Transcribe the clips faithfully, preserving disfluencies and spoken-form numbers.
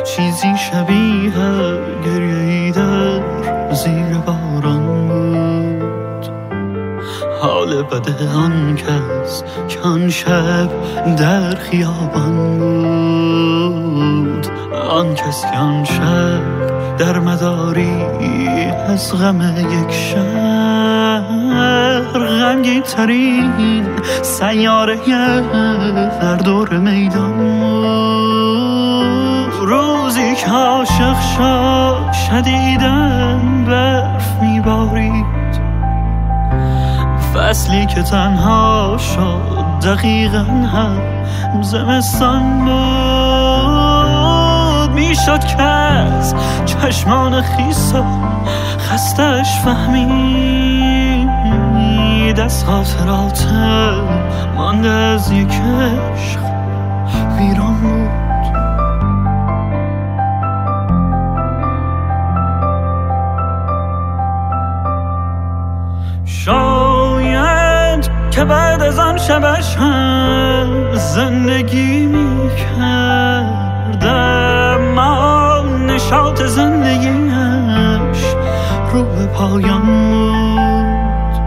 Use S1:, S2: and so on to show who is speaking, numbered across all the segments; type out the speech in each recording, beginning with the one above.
S1: چیزی شبیه گریه‌ای در زیر باران بود. حال بده آن کس که آن شب در خیابان بود. آن کس که آن شب در مداری از غم یک شهر غمگین ترین سیاره در دور میدان بود. روزی که عاشق شد شدیدن برف میبارید، فصلی که تنها شد دقیقا هم زمستان بود. میشد که از چشمان خیسا خستش فهمید، از خاطرات مانده از یک عشق ویران بود. شاید که بعد از آن شبش هم زندگی میکردم، ما نشاط زندگیش رو به پایان بود.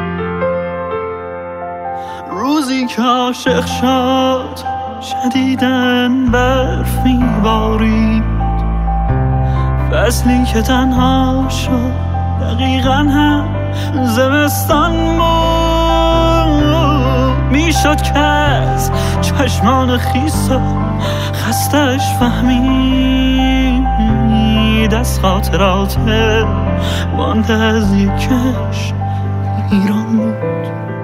S1: روزی که عاشق شد شدیدن برف میبارید، فصلی که تنها شد دقیقا هم زمستان بود. میشد که از چشمان خیسا خستش فهمید، از خاطرات مانده از یک عشق ایران بود.